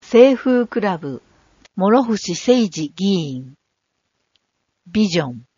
清風クラブ、諸伏誠二議員。ビジョン。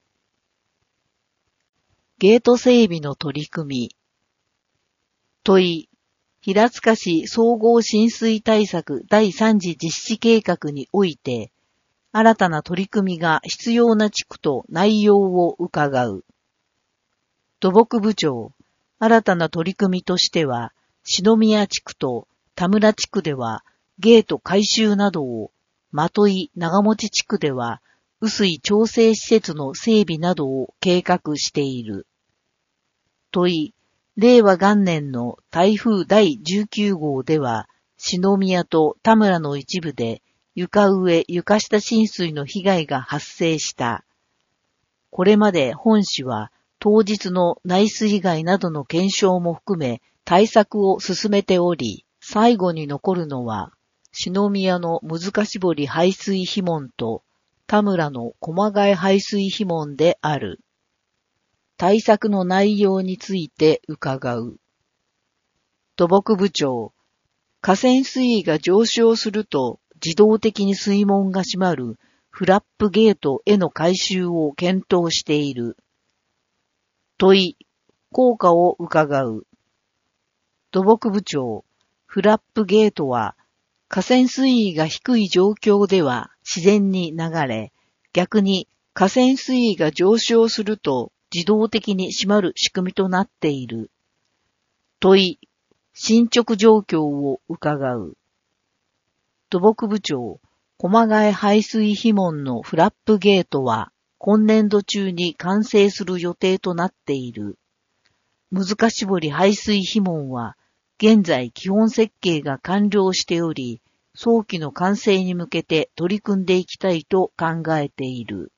ゲート整備の取り組み。問い。平塚市総合浸水対策第3次実施計画において、新たな取り組みが必要な地区と内容を伺う。土木部長。新たな取り組みとしては、篠宮地区と田村地区では、ゲート改修などを、的井長持地区では、雨水調整施設の整備などを計画している。問い、令和元年の台風第19号では、篠宮と田村の一部で床上・床下浸水の被害が発生した。これまで本市は当日の内水被害などの検証も含め対策を進めており、最後に残るのは、篠宮の難し堀排水樋門と田村の駒ヶ排水樋門である。対策の内容について伺う。土木部長、河川水位が上昇すると自動的に水門が閉まるフラップゲートへの改修を検討している。問い、効果を伺う。土木部長、フラップゲートは河川水位が低い状況では自然に流れ、逆に河川水位が上昇すると自動的に閉まる仕組みとなっている。問い、進捗状況を伺う。土木部長、駒ヶ排水樋門のフラップゲートは今年度中に完成する予定となっている。難し堀排水樋門は現在基本設計が完了しており、早期の完成に向けて取り組んでいきたいと考えている。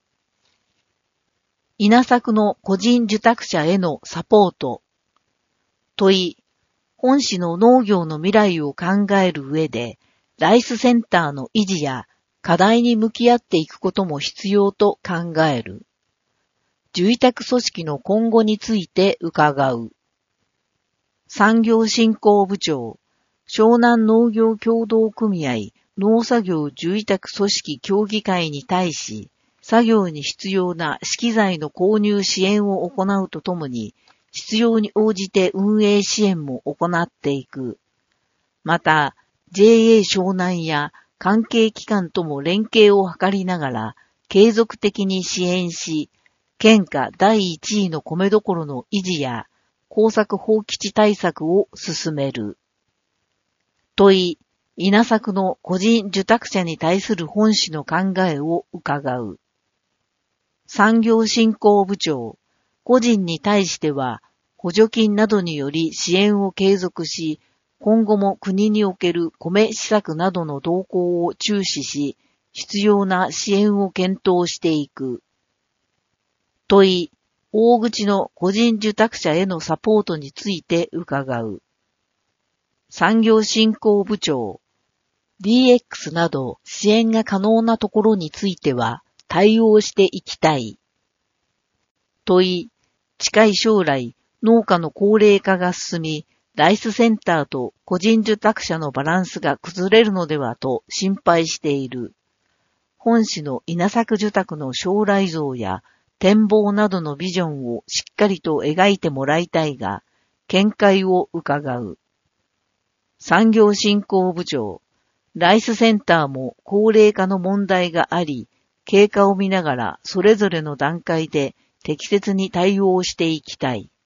稲作の個人受託者へのサポート。問い、本市の農業の未来を考える上で、ライスセンターの維持や課題に向き合っていくことも必要と考える。受委託組織の今後について伺う。産業振興部長、湘南農業協同組合農作業受委託組織協議会に対し、作業に必要な資機材の購入支援を行うとともに、必要に応じて運営支援も行っていく。また、JA 湘南や関係機関とも連携を図りながら、継続的に支援し、県下第1位の米どころの維持や、耕作放棄地対策を進める。問い、稲作の個人受託者に対する本市の考えを伺う。産業振興部長、個人に対しては、補助金などにより支援を継続し、今後も国における米施策などの動向を注視し、必要な支援を検討していく。問い、大口の個人受託者へのサポートについて伺う。産業振興部長、DX など支援が可能なところについては対応していきたい。問い、近い将来、農家の高齢化が進み、ライスセンターと個人受託者のバランスが崩れるのではと心配している。本市の稲作受託の将来像や展望などのビジョンをしっかりと描いてもらいたいが、見解を伺う。産業振興部長、ライスセンターも高齢化の問題があり、経過を見ながらそれぞれの段階で適切に対応していきたい。